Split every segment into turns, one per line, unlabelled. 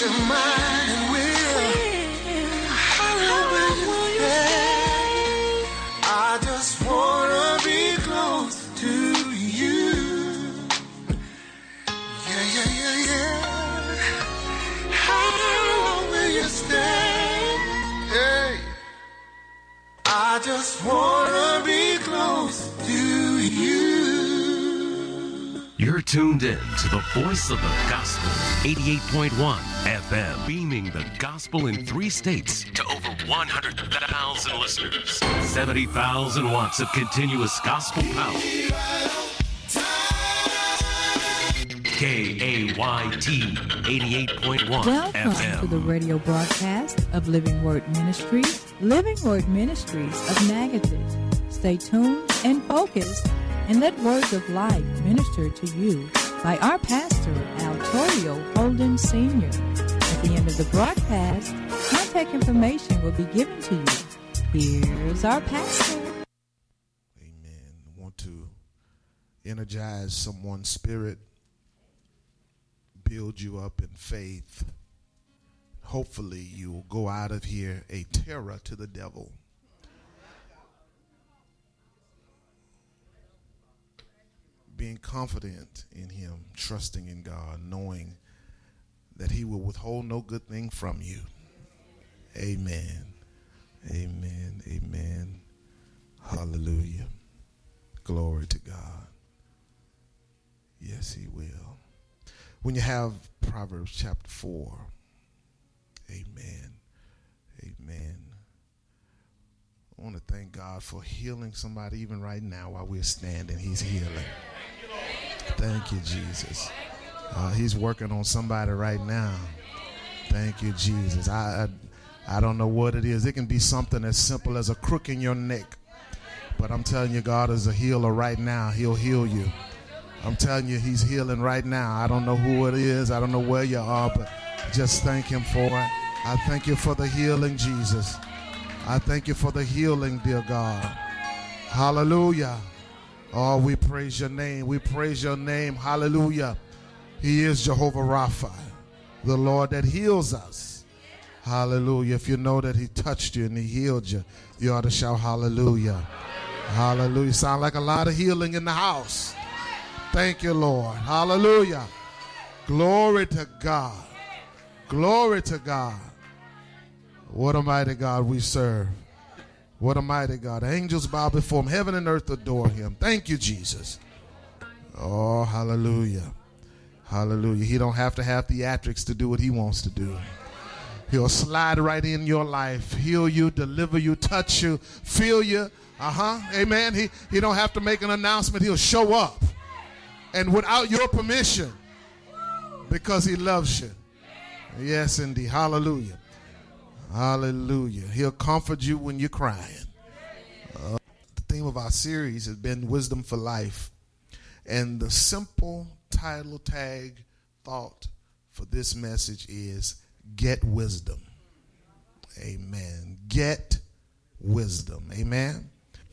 your mind and will. How long will you stay? I just wanna be close to you. Yeah, yeah, yeah, yeah. How long will you stay? Hey, I just wanna be close to you.
You're tuned in to the voice of the gospel, 88.1 FM, beaming the gospel in 3 states to over 100,000 listeners. 70,000 watts of continuous gospel power. KAYT 88.1
Welcome
FM.
to the radio broadcast of Living Word Ministries, Living Word Ministries of Natchitoches. Stay tuned and focused, and let words of life minister to you by our pastor, Altorio Holden Sr. At the end of the broadcast, contact information will be given to you. Here's our pastor.
Amen. I want to energize someone's spirit, build you up in faith. Hopefully you will go out of here a terror to the devil. Being confident in him, trusting in God, knowing that he will withhold no good thing from you. Amen. Amen. Amen. Hallelujah. Glory to God. Yes, he will. When you have Proverbs chapter 4, amen, amen. I want to thank God for healing somebody even right now while we're standing. He's healing. Thank you, Jesus. He's working on somebody right now. Thank you, Jesus. I don't know what it is. It can be something as simple as a crook in your neck. But I'm telling you, God is a healer right now. He'll heal you. I'm telling you, he's healing right now. I don't know who it is. I don't know where you are, but just thank him for it. I thank you for the healing, Jesus. I thank you for the healing, dear God. Hallelujah. Oh, we praise your name. We praise your name. Hallelujah. He is Jehovah Rapha, the Lord that heals us. Hallelujah. If you know that he touched you and he healed you, you ought to shout hallelujah. Hallelujah. Sound like a lot of healing in the house. Thank you, Lord. Hallelujah. Glory to God. Glory to God. What a mighty God we serve. What a mighty God. Angels bow before him. Heaven and earth adore him. Thank you, Jesus. Oh, hallelujah. Hallelujah. He don't have to have theatrics to do what he wants to do. He'll slide right in your life, heal you, deliver you, touch you, feel you. Amen. He don't have to make an announcement. He'll show up. And without your permission, because he loves you. Yes, indeed. Hallelujah. Hallelujah. He'll comfort you when you're crying. The theme of our series has been Wisdom for Life. And the simple title tag thought for this message is Get Wisdom. Amen. Get wisdom. Amen.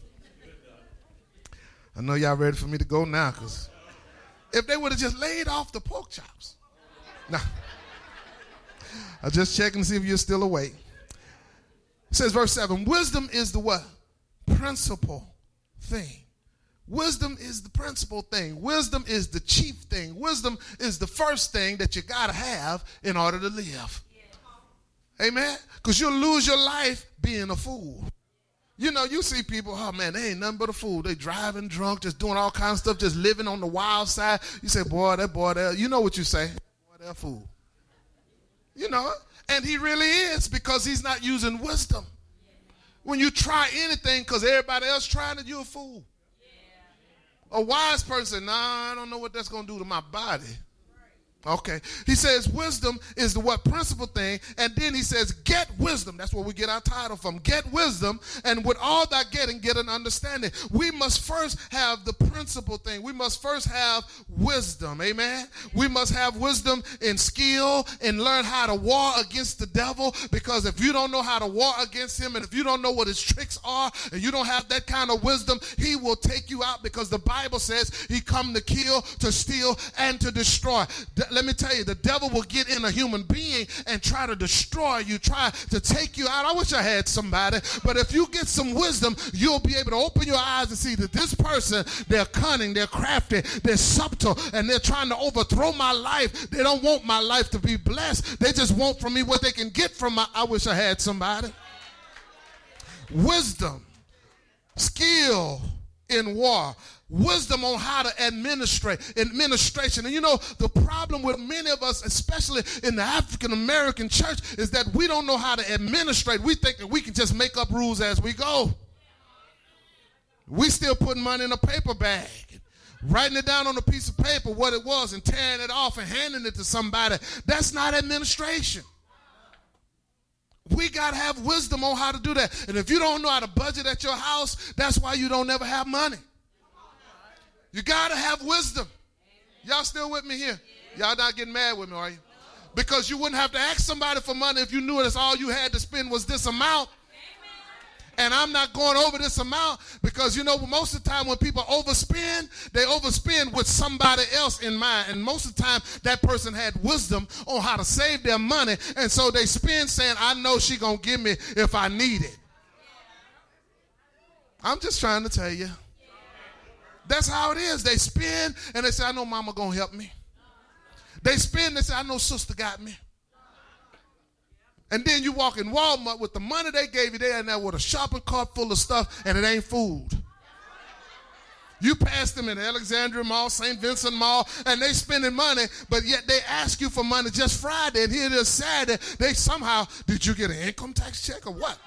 I know y'all ready for me to go now, because if they would have just laid off the pork chops. Now, I'll just check and see if you're still awake. It says verse 7, wisdom is the what? Principal thing. Wisdom is the principal thing. Wisdom is the chief thing. Wisdom is the first thing that you got to have in order to live. Amen? Because you'll lose your life being a fool. You know, you see people, oh man, they ain't nothing but a fool. They driving drunk, just doing all kinds of stuff, just living on the wild side. You say, boy, you know what you say. Boy, they're a fool. You know, and he really is, because he's not using wisdom. When you try anything because everybody else trying it, you're a fool. A wise person, I don't know what that's going to do to my body. Okay. He says wisdom is the what principal thing. And then he says get wisdom. That's where we get our title from. Get wisdom. And with all that getting, get an understanding. We must first have the principal thing. We must first have wisdom. Amen. We must have wisdom in skill and learn how to war against the devil. Because if you don't know how to war against him, and if you don't know what his tricks are, and you don't have that kind of wisdom, he will take you out, because the Bible says he come to kill, to steal, and to destroy. let me tell you, the devil will get in a human being and try to destroy you, try to take you out. I wish I had somebody, but if you get some wisdom, you'll be able to open your eyes and see that this person, they're cunning, they're crafty, they're subtle, and they're trying to overthrow my life. They don't want my life to be blessed. They just want from me what they can get from my, I wish I had somebody. Wisdom, skill in war, wisdom on how to administration. And you know, the problem with many of us, especially in the African American church, is that we don't know how to administrate. We think that we can just make up rules as we go. We still putting money in a paper bag, writing it down on a piece of paper what it was and tearing it off and handing it to somebody. That's not administration. We got to have wisdom on how to do that. And if you don't know how to budget at your house, that's why you don't never have money. You got to have wisdom. Y'all still with me here? Y'all not getting mad with me, are you? Because you wouldn't have to ask somebody for money if you knew that's all you had to spend was this amount. And I'm not going over this amount because, you know, most of the time when people overspend, they overspend with somebody else in mind. And most of the time that person had wisdom on how to save their money. And so they spend saying, I know she going to give me if I need it. I'm just trying to tell you. That's how it is. They spend and they say, I know mama going to help me. They spend and they say, I know sister got me. And then you walk in Walmart with the money they gave you, they in there with a shopping cart full of stuff, and it ain't food. You pass them in Alexandria Mall, St. Vincent Mall, and they spending money, but yet they ask you for money just Friday, and here it is Saturday. They somehow, did you get an income tax check or what?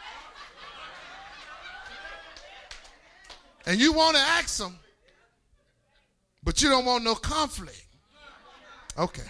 And you want to ask them, but you don't want no conflict. Okay.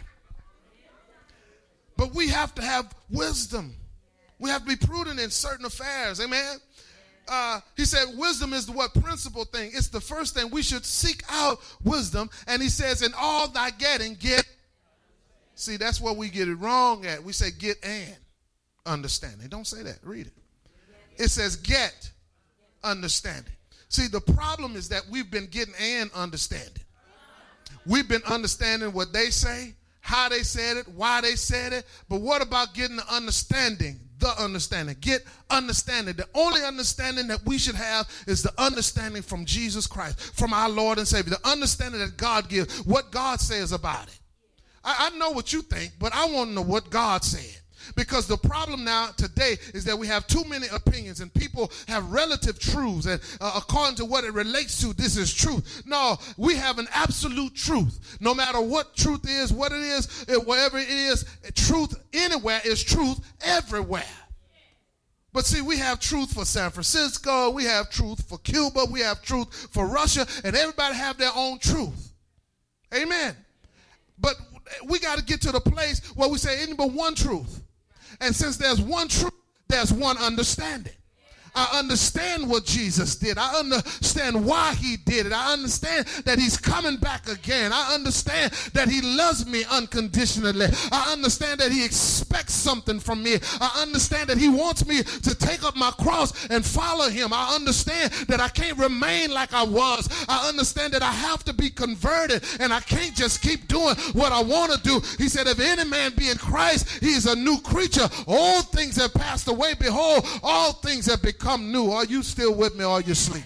But we have to have wisdom. We have to be prudent in certain affairs. Amen? He said wisdom is the what principal thing. It's the first thing. We should seek out wisdom. And he says, in all thy getting, get. See, that's where we get it wrong at. We say get and understanding. Don't say that. Read it. It says get understanding. See, the problem is that we've been getting and understanding. We've been understanding what they say, how they said it, why they said it. But what about getting the understanding? The understanding. Get understanding. The only understanding that we should have is the understanding from Jesus Christ, from our Lord and Savior. The understanding that God gives, what God says about it. I know what you think, but I want to know what God said. Because the problem now today is that we have too many opinions and people have relative truths and according to what it relates to, this is truth. No, we have an absolute truth. No matter what truth is, what it is, whatever it is, truth anywhere is truth everywhere. But see, we have truth for San Francisco, we have truth for Cuba, we have truth for Russia, and everybody have their own truth. Amen. But we got to get to the place where we say ain't but one truth. And since there's one truth, there's one understanding. I understand what Jesus did. I understand why he did it. I understand that he's coming back again. I understand that he loves me unconditionally. I understand that he expects something from me. I understand that he wants me to take up my cross and follow him. I understand that I can't remain like I was. I understand that I have to be converted and I can't just keep doing what I want to do. He said, if any man be in Christ, he is a new creature. All things have passed away. Behold, all things have become new. Are you still with me or are you asleep?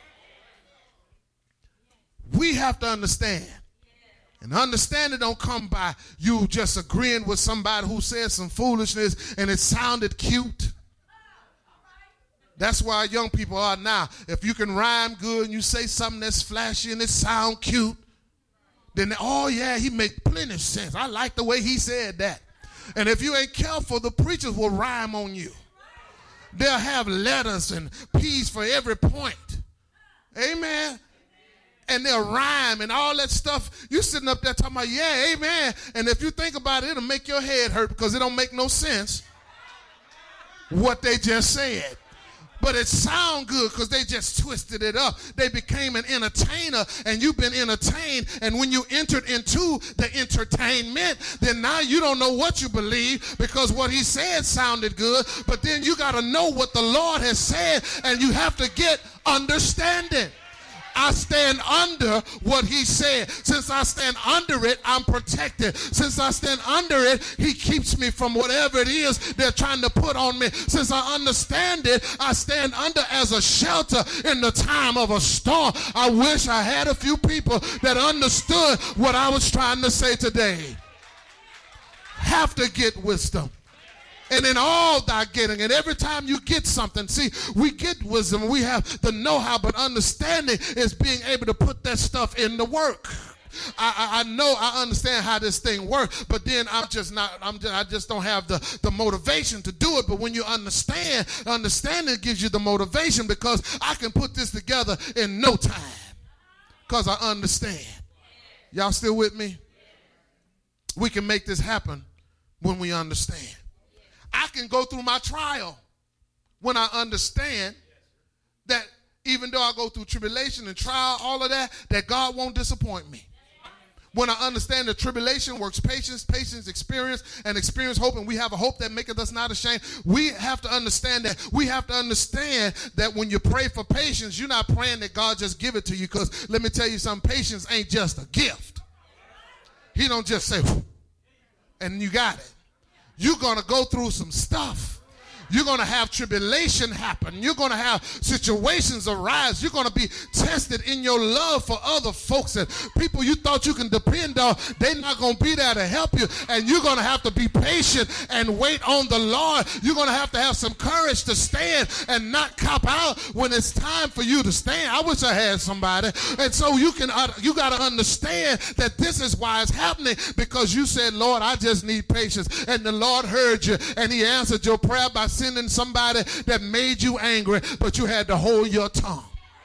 We have to understand. And understanding don't come by you just agreeing with somebody who said some foolishness and it sounded cute. That's why young people are now. If you can rhyme good and you say something that's flashy and it sound cute, then, oh yeah, he make plenty of sense. I like the way he said that. And if you ain't careful, the preachers will rhyme on you. They'll have letters and P's for every point. Amen. And they'll rhyme and all that stuff. You sitting up there talking about, yeah, amen. And if you think about it, it'll make your head hurt because it don't make no sense what they just said. But it sound good because they just twisted it up. They became an entertainer and you've been entertained. And when you entered into the entertainment, then now you don't know what you believe because what he said sounded good. But then you got to know what the Lord has said and you have to get understanding. I stand under what he said. Since I stand under it, I'm protected. Since I stand under it, he keeps me from whatever it is they're trying to put on me. Since I understand it, I stand under as a shelter in the time of a storm. I wish I had a few people that understood what I was trying to say today. Have to get wisdom. And in all thy getting, and every time you get something, see, we get wisdom, we have the know-how, but understanding is being able to put that stuff in the work. I know, I understand how this thing works, but then I just don't have the motivation to do it. But when you understand, understanding gives you the motivation, because I can put this together in no time because I understand. Y'all still with me? We can make this happen when we understand. I can go through my trial when I understand that even though I go through tribulation and trial, all of that God won't disappoint me. When I understand that tribulation works patience, patience experience, and experience hope, and we have a hope that maketh us not ashamed. We have to understand that. We have to understand that when you pray for patience, you're not praying that God just give it to you, because let me tell you something, patience ain't just a gift. He don't just say, and you got it. You're going to go through some stuff. You're going to have tribulation happen. You're going to have situations arise. You're going to be tested in your love for other folks and people you thought you can depend on. They're not going to be there to help you. And you're going to have to be patient and wait on the Lord. You're going to have some courage to stand and not cop out when it's time for you to stand. I wish I had somebody. And so you got to understand that this is why it's happening, because you said, Lord, I just need patience. And the Lord heard you and he answered your prayer by sending somebody that made you angry, but you had to hold your tongue.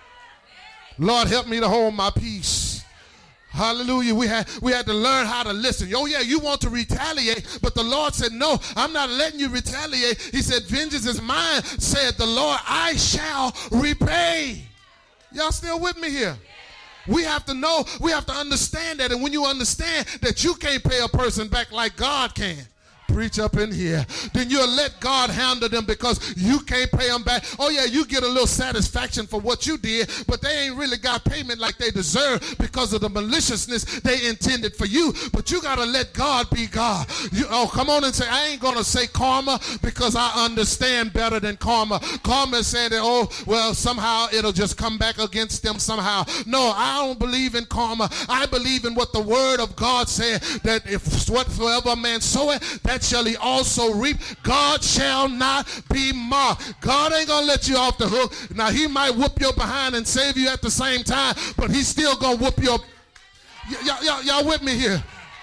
Lord, help me to hold my peace. Hallelujah. We had to learn how to listen. Oh yeah, you want to retaliate, but the Lord said, no, I'm not letting you retaliate. He said, vengeance is mine, said the Lord, I shall repay. Y'all still with me here? We have to know, we have to understand that, and when you understand that you can't pay a person back like God can, preach up in here, then you'll let God handle them, because you can't pay them back. Oh yeah, you get a little satisfaction for what you did, but they ain't really got payment like they deserve because of the maliciousness they intended for you. But you got to let God be God. Come on and say, I ain't going to say karma, because I understand better than karma. Karma is saying that, oh, well, somehow it'll just come back against them somehow. No, I don't believe in karma. I believe in what the word of God said, that if whatsoever a man soweth, that shall he also reap. God shall not be mocked. God ain't gonna let you off the hook. Now he might whoop your behind and save you at the same time, but he's still gonna whoop your. Y'all with me here?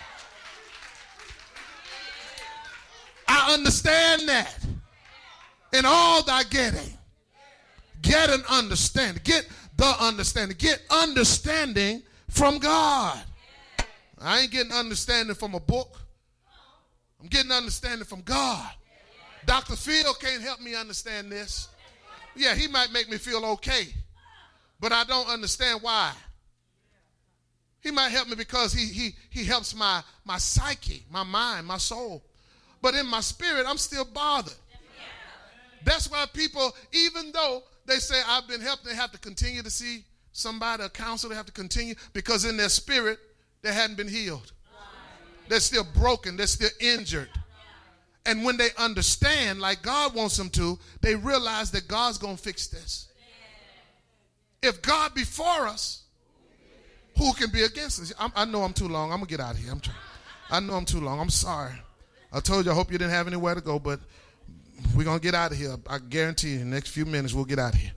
I understand that. In all thy getting, get an understanding. Get the understanding. Get understanding from God. I ain't getting understanding from a book. I'm getting understanding from God. Dr. Phil can't help me understand this. Yeah, he might make me feel okay, but I don't understand why. He might help me because he helps my psyche, my mind, my soul. But in my spirit, I'm still bothered. That's why people, even though they say I've been helped, they have to continue to see somebody, a counselor, they have to continue, because in their spirit, they hadn't been healed. They're still broken. They're still injured. And when they understand, like God wants them to, they realize that God's going to fix this. If God be for us, who can be against us? I know I'm too long. I'm going to get out of here. I know I'm too long. I'm sorry. I told you, I hope you didn't have anywhere to go, but we're going to get out of here. I guarantee you in the next few minutes we'll get out of here.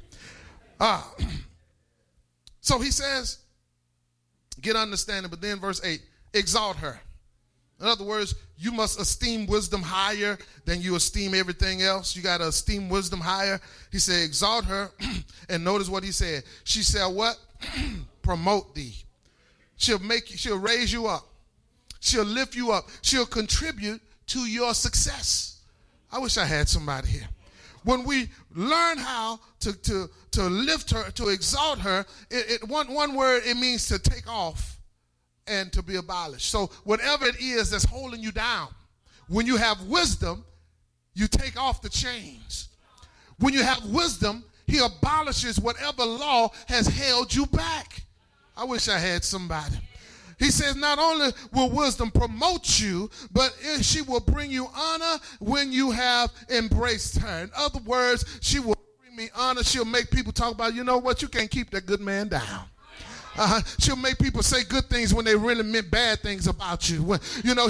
So he says, get understanding, but then verse 8, exalt her. In other words, you must esteem wisdom higher than you esteem everything else. You got to esteem wisdom higher. He said, exalt her. And notice what he said. She shall what? Promote thee. She'll raise you up. She'll lift you up. She'll contribute to your success. I wish I had somebody here. When we learn how to lift her, to exalt her, one word, it means to take off and to be abolished. So whatever it is that's holding you down, when you have wisdom, you take off the chains. When you have wisdom, He abolishes whatever law has held you back. I wish I had somebody. He says not only will wisdom promote you, but she will bring you honor when you have embraced her. In other words, she will bring me honor. She'll make people talk about, you know what, you can't keep that good man down. She'll make people say good things when they really meant bad things about you. When,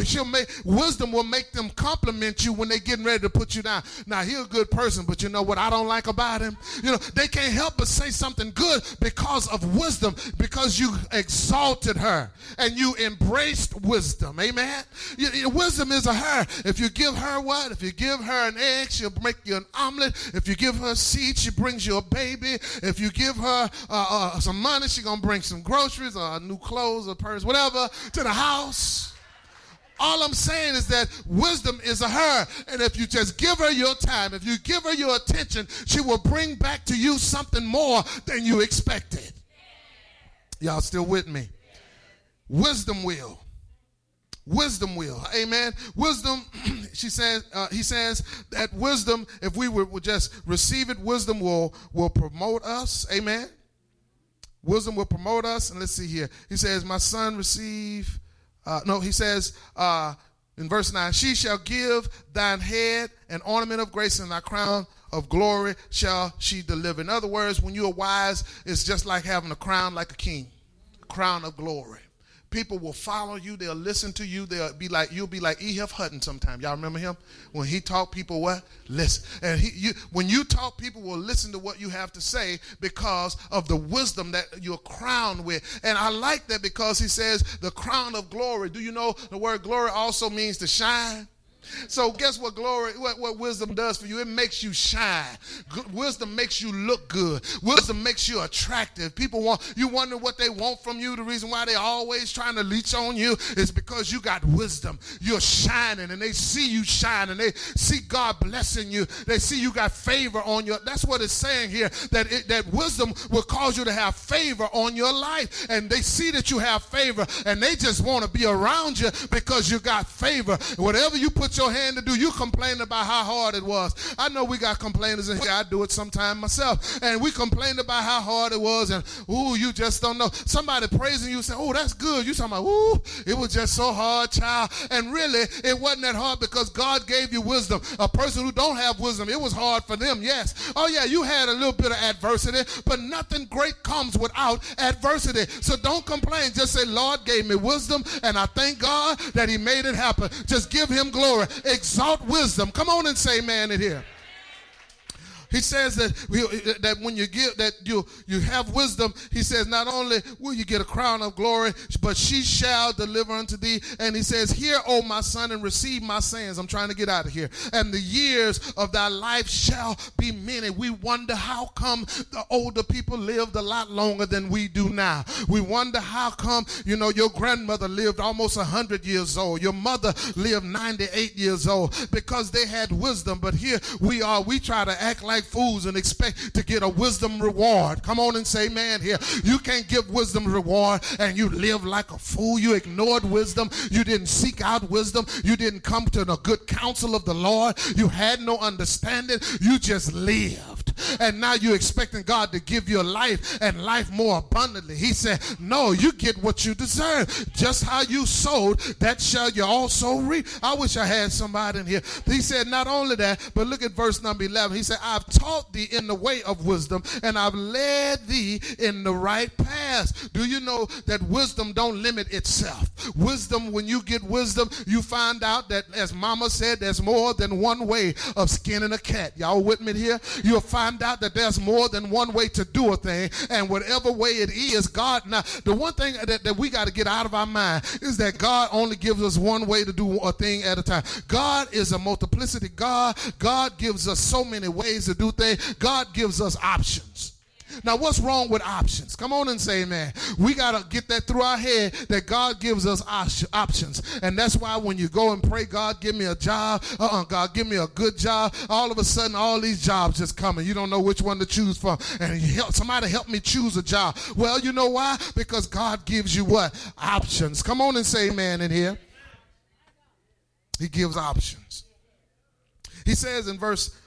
wisdom will make them compliment you when they're getting ready to put you down. Now, he's a good person, but you know what I don't like about him? They can't help but say something good because of wisdom, because you exalted her and you embraced wisdom. Amen? Wisdom is a her. If you give her what? If you give her an egg, she'll make you an omelet. If you give her a seed, she brings you a baby. If you give her some money, she's going to bring some groceries or new clothes or purse, whatever, to the house. All I'm saying is that wisdom is a her, and if you just give her your time, if you give her your attention, she will bring back to you something more than you expected. Y'all still with me? Wisdom will. Wisdom will. Amen. Wisdom, he says that wisdom, if we would just receive it, wisdom will promote us. Amen. Wisdom will promote us. And let's see here. He says, my son receive, he says in verse 9, she shall give thine head an ornament of grace, and thy crown of glory shall she deliver. In other words, when you are wise, it's just like having a crown like a king, a crown of glory. People will follow you. They'll listen to you. You'll be like E.F. Hutton sometimes. Y'all remember him? When he taught people what? Listen. And when you talk, people will listen to what you have to say because of the wisdom that you're crowned with. And I like that because he says the crown of glory. Do you know the word glory also means to shine? So guess what what wisdom does for you? It makes you shine. Wisdom makes you look good. Wisdom makes you attractive. You wonder what they want from you. The reason why they're always trying to leech on you is because you got wisdom. You're shining, and they see you shine, and they see God blessing you. They see you got favor on your. That's what it's saying here, that wisdom will cause you to have favor on your life, and they see that you have favor, and they just want to be around you because you got favor. Whatever you put your hand to do, you complain about how hard it was. I know we got complainers in here. I do it sometime myself. And we complained about how hard it was, and you just don't know. Somebody praising you, say, that's good. You talking about, it was just so hard, child. And really, it wasn't that hard because God gave you wisdom. A person who don't have wisdom, it was hard for them, yes. Oh yeah, you had a little bit of adversity, but nothing great comes without adversity. So don't complain. Just say, Lord gave me wisdom, and I thank God that he made it happen. Just give him glory. Exalt wisdom. Come on and say amen in here. He says that when you give, that you have wisdom, he says not only will you get a crown of glory, but she shall deliver unto thee. And he says, hear, O my son, and receive my sayings. I'm trying to get out of here. And the years of thy life shall be many. We wonder how come the older people lived a lot longer than we do now. We wonder how come, your grandmother lived almost 100 years old. Your mother lived 98 years old because they had wisdom. But here we try to act like fools and expect to get a wisdom reward. Come on and say amen here. You can't give wisdom reward and you live like a fool. You ignored wisdom. You didn't seek out wisdom. You didn't come to the good counsel of the Lord. You had no understanding. You just lived. And now you're expecting God to give you a life and life more abundantly. He said, no, you get what you deserve. Just how you sowed, that shall you also reap. I wish I had somebody in here. He said, not only that, but look at verse number 11. He said, I've taught thee in the way of wisdom, and I've led thee in the right paths. Do you know that wisdom don't limit itself? Wisdom, when you get wisdom, you find out that, as Mama said, there's more than one way of skinning a cat. Y'all with me here? You'll find out that there's more than one way to do a thing, and whatever way it is, God, now, the one thing that we got to get out of our mind is that God only gives us one way to do a thing at a time. God is a multiplicity God. God gives us so many ways to do things. God gives us options. Now, what's wrong with options? Come on and say amen. We got to get that through our head that God gives us options. And that's why when you go and pray, God, give me a job. God, give me a good job. All of a sudden, all these jobs just come and you don't know which one to choose from. And somebody help me choose a job. Well, you know why? Because God gives you what? Options. Come on and say amen in here. He gives options. He says in verse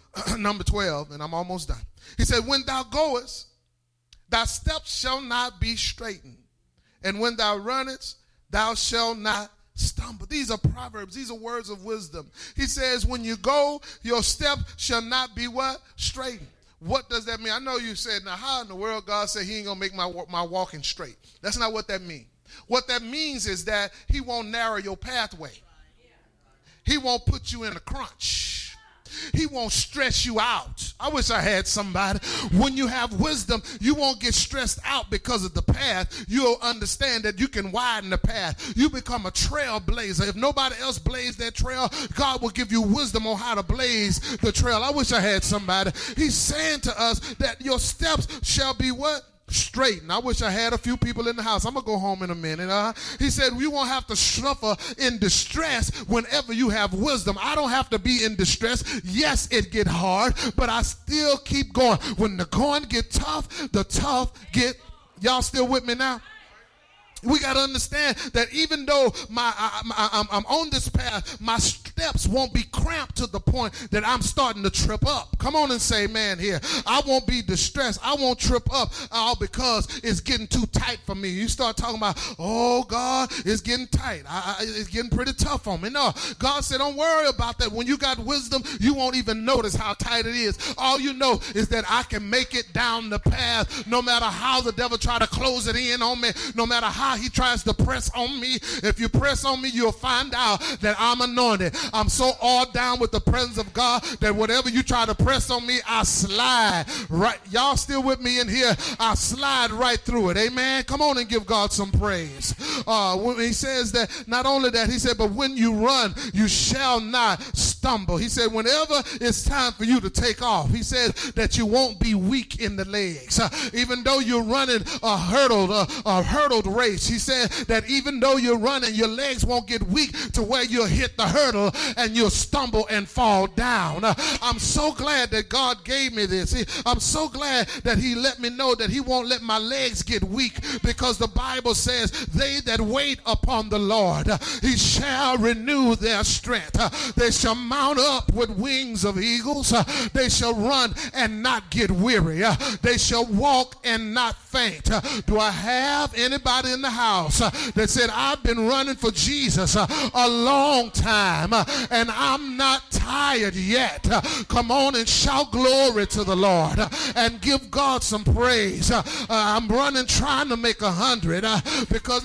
Number 12, and I'm almost done. He said, when thou goest, thy steps shall not be straitened. And when thou runnest, thou shalt not stumble. These are proverbs. These are words of wisdom. He says, when you go, your step shall not be what? Straightened. What does that mean? I know you said, now how in the world God said he ain't going to make my walking straight? That's not what that means. What that means is that he won't narrow your pathway. He won't put you in a crunch. He won't stress you out. I wish I had somebody. When you have wisdom, you won't get stressed out because of the path. You'll understand that you can widen the path. You become a trailblazer. If nobody else blazed that trail, God will give you wisdom on how to blaze the trail. I wish I had somebody. He's saying to us that your steps shall be what? Straight. And I wish I had a few people in the house. I'm going to go home in a minute. He said, you won't have to suffer in distress whenever you have wisdom. I don't have to be in distress. Yes, it get hard, but I still keep going. When the going get tough, the tough get, y'all still with me now? We got to understand that even though I'm on this path, my steps won't be cramped to the point that I'm starting to trip up. Come on and say, man, here. I won't be distressed. I won't trip up all because it's getting too tight for me. You start talking about, oh, God, it's getting tight. It's getting pretty tough on me. No, God said, don't worry about that. When you got wisdom, you won't even notice how tight it is. All you know is that I can make it down the path no matter how the devil try to close it in on me, no matter how he tries to press on me. If you press on me, you'll find out that I'm anointed. I'm so all down with the presence of God that whatever you try to press on me, I slide right. Y'all still with me in here? I slide right through it. Amen. Come on and give God some praise. When he says that, not only that, he said, but when you run, you shall not stumble. He said, whenever it's time for you to take off, he said that you won't be weak in the legs. Even though you're running a hurdled race, he said that even though you're running, your legs won't get weak to where you'll hit the hurdle and you'll stumble and fall down. I'm so glad that God gave me this. I'm so glad that he let me know that he won't let my legs get weak, because the Bible says they that wait upon the Lord, he shall renew their strength. They shall mount up with wings of eagles. They shall run and not get weary. They shall walk and not faint. Do I have anybody in the house that said, I've been running for Jesus a long time and I'm not tired yet? Come on and shout glory to the Lord and give God some praise. I'm running trying to make 100 because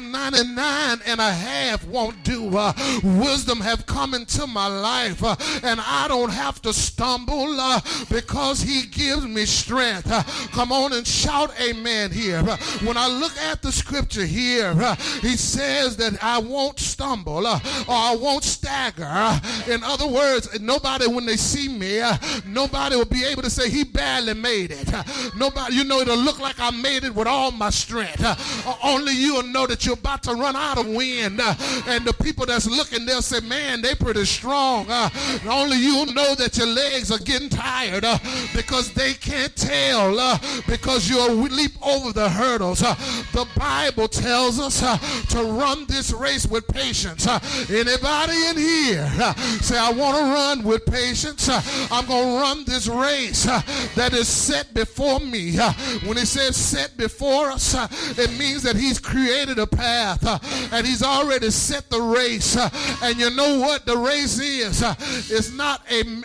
99 and a half won't do. Wisdom have come into my life and I don't have to stumble because he gives me strength. Come on and shout amen here. When I look at the scripture here, he says that I won't stumble or I won't stagger. In other words, nobody, when they see me, nobody will be able to say he barely made it. Nobody, you know, it'll look like I made it with all my strength. Only you will know that you're about to run out of wind. And the people that's looking, they'll say, man, they pretty strong. Only you'll know that your legs are getting tired because they can't tell because you'll leap over the hurdles. The Bible tells us to run this race with patience. Anybody in here say, I want to run with patience? I'm going to run this race that is set before me. When it says set before us, it means that he's created a path and he's already set the race. And you know what the race is? It's not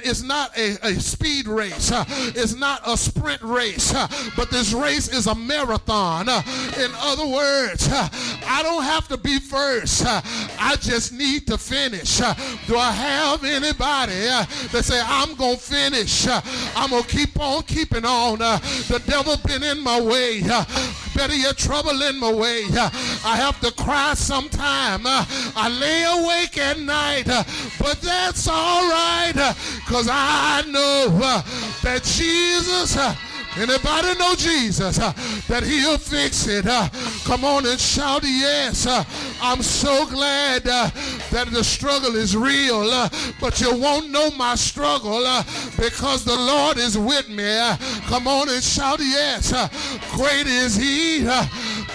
a speed race. It's not a sprint race. But this race is a marathon. In other words, I don't have to be first. I just need to finish. Do I have anybody that say, I'm going to finish? I'm going to keep on keeping on. The devil been in my way. Better yet, trouble in my way. I have to cry sometime. I lay awake at night. But that's all right, because I know that Jesus, anybody know Jesus, that he'll fix it. Come on and shout yes. I'm so glad that the struggle is real, but you won't know my struggle because the Lord is with me. Come on and shout yes. Great is he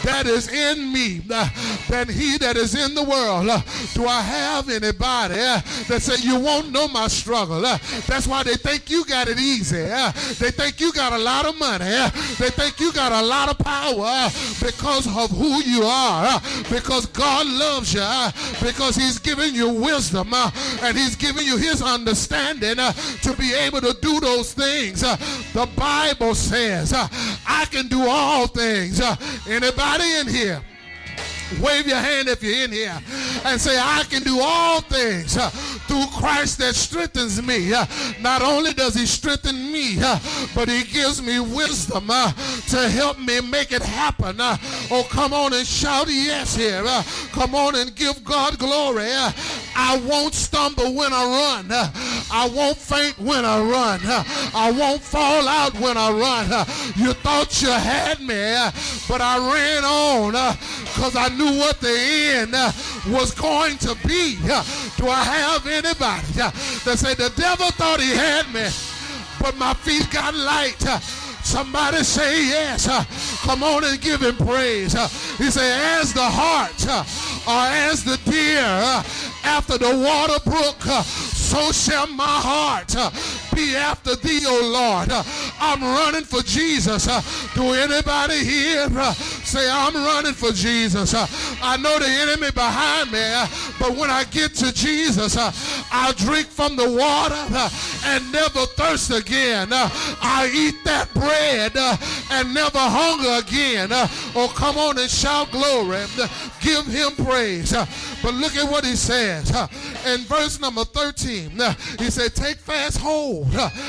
that is in me than he that is in the world. Do I have anybody that say you won't know my struggle? That's why they think you got it easy. They think you got a lot of money. They think you got a lot of power because of who you are, because God loves you, because he's giving you wisdom and he's giving you his understanding to be able to do those things. The Bible says I can do all things. Anybody in here? Wave your hand if you're in here and say, I can do all things through Christ that strengthens me. Not only does he strengthen me, but he gives me wisdom to help me make it happen. Oh, come on and shout yes here. Come on and give God glory. I won't stumble when I run. I won't faint when I run. I won't fall out when I run. You thought you had me, but I ran on because I knew what the end was going to be. Do I have anybody that say the devil thought he had me, but my feet got light? Somebody say yes. Come on and give him praise. He said, as the hart or as the deer after the water brook, so shall my heart be after thee, O Lord. I'm running for Jesus. Do anybody here say, I'm running for Jesus? I know the enemy behind me, but when I get to Jesus, I'll drink from the water and never thirst again. I'll eat that bread and never hunger again. Oh, come on and shout glory. Give him praise. But look at what he says. In verse number 13, he said, take fast hold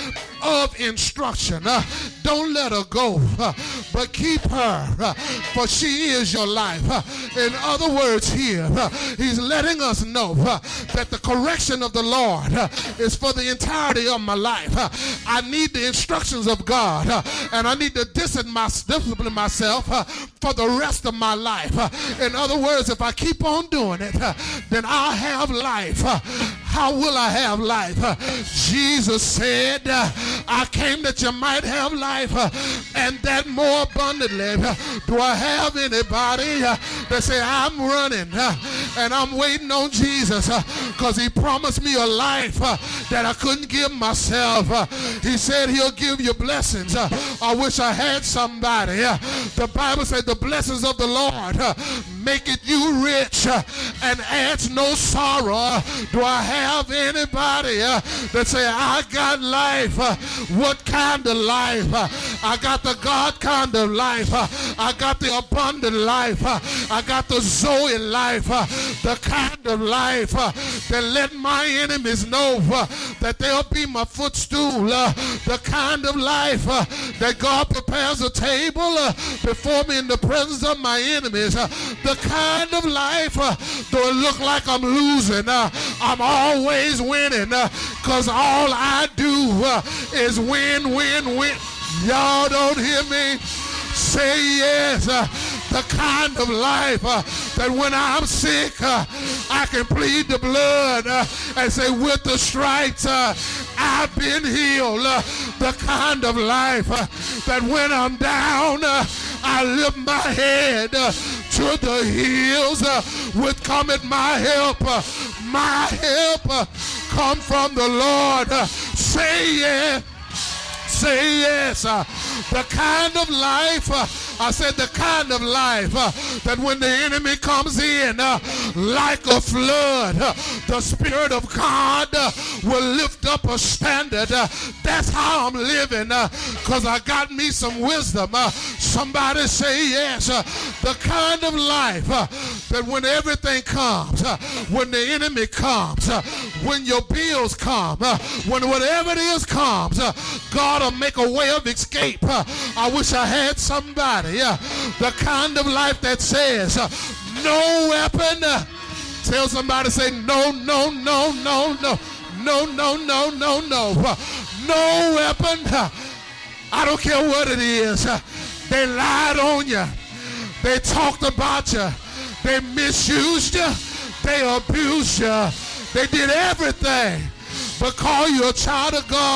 of instruction. Don't let her go, but keep her, for she is your life. In other words here, he's letting us know that the correction of the Lord is for the entirety of my life. I need the instructions of God, and I need to discipline myself for the rest of my life. In other words, if I keep on doing it, then I'll have life. How will I have life? Jesus said, I came that you might have life and that more abundantly. Do I have anybody that say, I'm running and I'm waiting on Jesus because he promised me a life that I couldn't give myself. He said he'll give you blessings. I wish I had somebody. The Bible said the blessings of the Lord make it you rich and adds no sorrow. Do I have anybody that say, I got life? What kind of life? I got the God kind of life. I got the abundant life. I got the Zoe life. The kind of life that let my enemies know that they'll be my footstool. The kind of life that God prepares a table before me in the presence of my enemies. The kind of life, though it look like I'm losing, I'm always winning, because all I do is win, win, win. Y'all don't hear me? Say yes. The kind of life that when I'm sick, I can plead the blood and say, with the stripes, I've been healed. The kind of life that when I'm down, I lift my head to the hills, with cometh my help. My help come from the Lord. Say yes. Say yes. The kind of life, I said the kind of life that when the enemy comes in like a flood, the Spirit of God will lift up a standard. That's how I'm living, because I got me some wisdom. Somebody say yes. The kind of life that when everything comes, when the enemy comes, when your bills come, when whatever it is comes, God will make a way of escape. I wish I had somebody. The kind of life that says, no weapon. Tell somebody, say, no, no, no, no, no. No, no, no, no, no. No weapon. I don't care what it is. They lied on you. They talked about you. They misused you. They abused you. They did everything but call you a child of God.